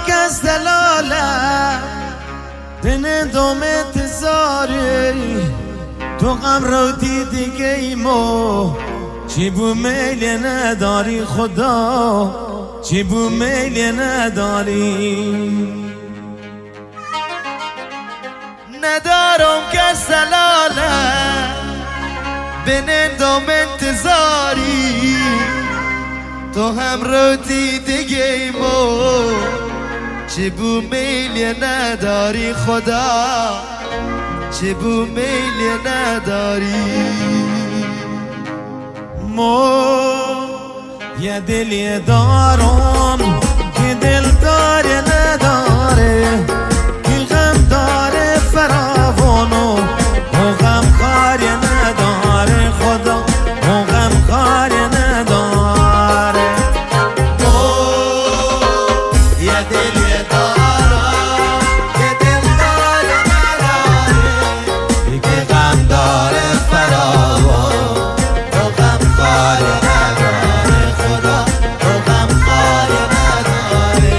که از دلالم بندم انتظاری تو غم رو دیگه ایمو چی بو میل نداری خدا چی بو میل نداری ندارم که از دلالم بندم انتظاری تو هم رو دیگه ایمو چه بو میل نداری خدا چه بو میل نداری یه دلی دارم که دل داره نداره که غم داره فراوانو و غم خاری نداره خدا و غم خاری نداره یه دلی دارم که دل داره نداره که غم داره فراوانو و غم خاری نداره خدا و غم خاری نداره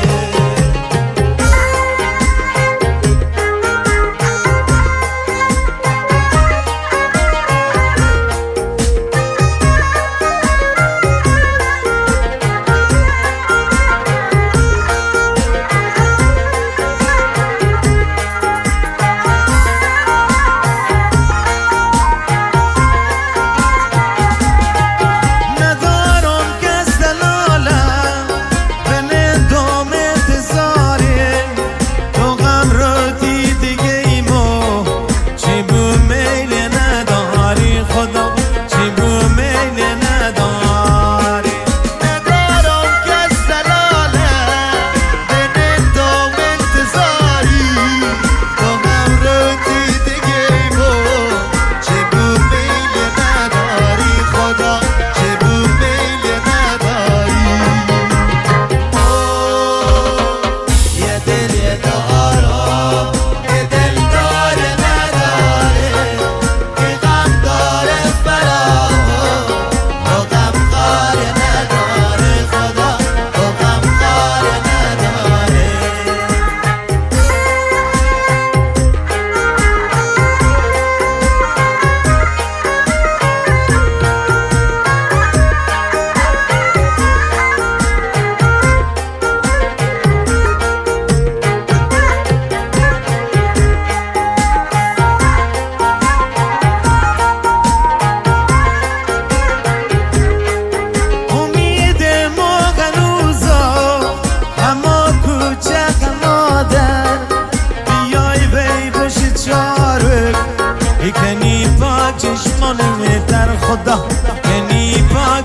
خدا کنی پاک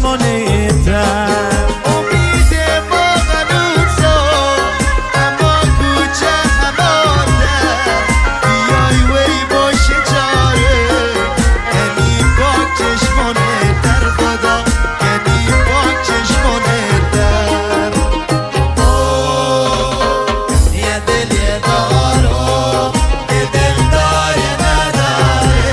چشمانیتر امید ما هنوزا اما کوچه همادر بیای وی باشه چاره کنی پاک چشمانیتر خدا کنی پاک چشمانیتر یه دل یه دارو یه دل داره نداره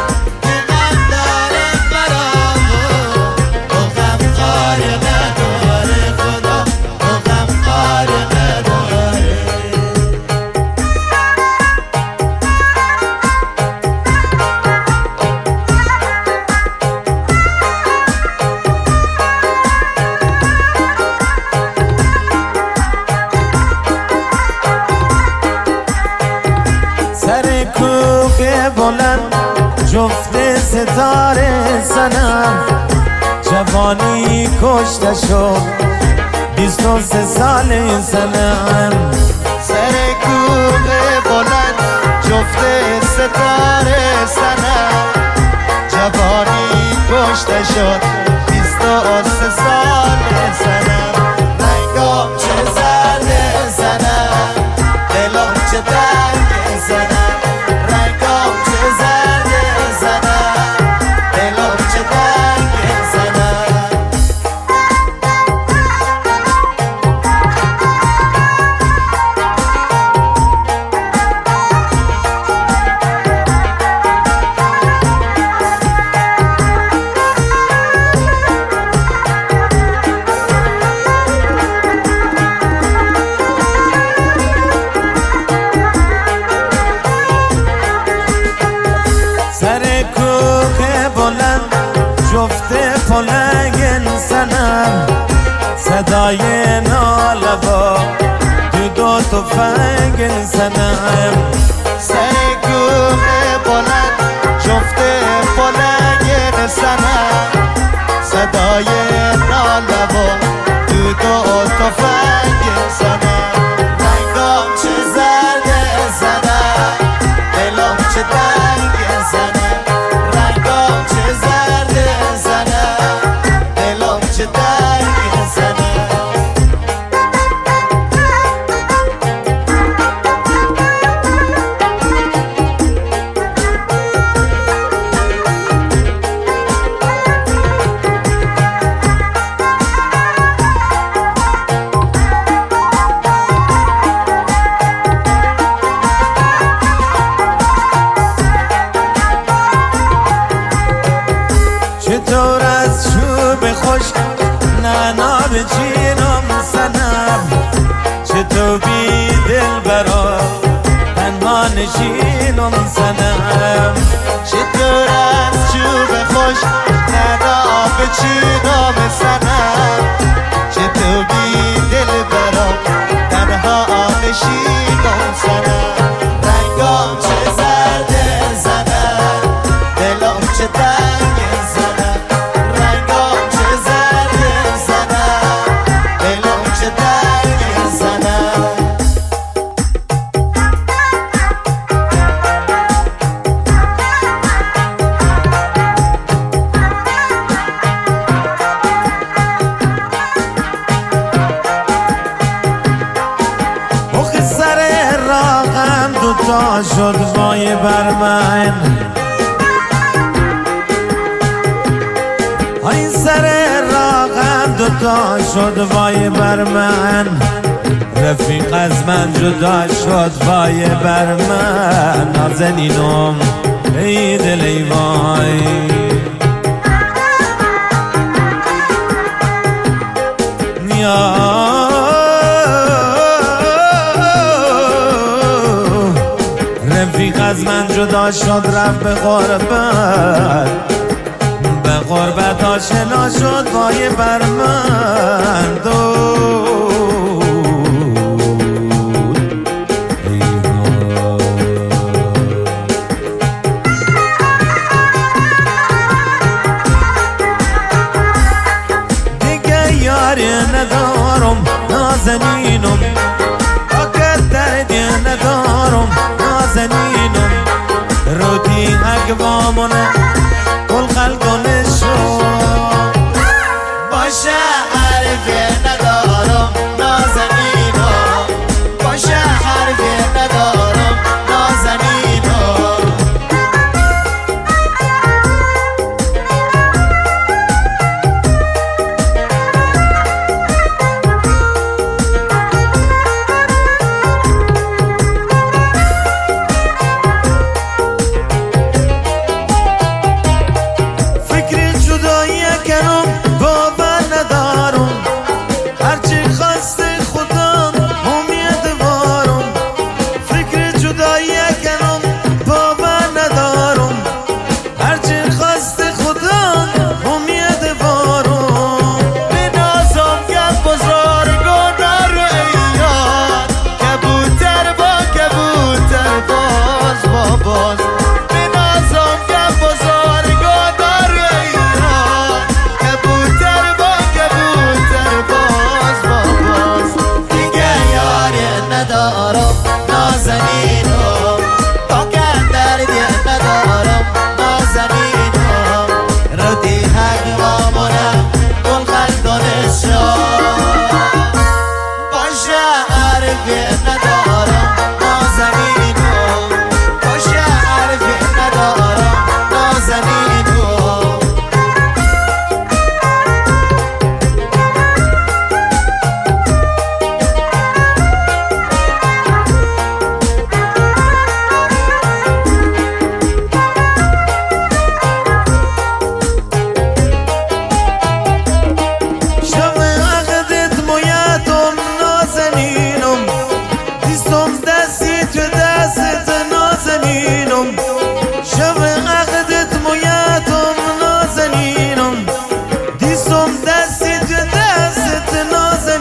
بلند جفت ستاره زنم جوانی کشته شد 23 سال زنم سر کوه بلند جفت ستاره زنم جوانی کشته شد 23 سال زنم رنگام چه زرد زنم دلم چه درد زنم صدای ناله با دو تفنگ زنم سر کوه بلند جفت پلنگ زنم صدای ناله با دو تفنگ زنم رنگام چه زرد زنم دلم چه تنگ زنم رنگام چه زرد زنم دلم چه تنگ زنم چطور از چوب خوش نعنا به چینم زنم چطور بی دل برا تنها نشینم زنم چطور از چوب خوش نعنا به چینم زنم چطور بی دل برا تنها نشینم زنم رنگام چه زرد زنم دلم چه تنگ زنم رنگام چه زرد زنم دلم چه تنگ زنم مخ سر راغم دوتا شد وای بر من های سر راغم دوتا شد وای بر من رفیق از من جدا شد وای بر من نازنینم ای دل ای وای رفیق از من جدا شد رفت به غربت آشنا شد وای بر من دود ای وای. دیگه یاری ندارم نازنینم آقا دردی ندارم نازنینم رودی اگوامونه کل خلقانشو باشه حرفی ندارم نازنینم باشه حرفی ندارم نازنینم دست نازنینم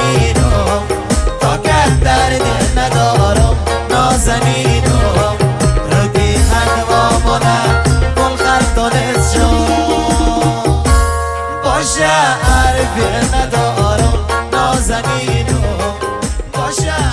نازنینم تا که درد ندارم نازنینم ردی هنوامونه گل خلطانت شد باشه حرفی ندارم نازنینم باشه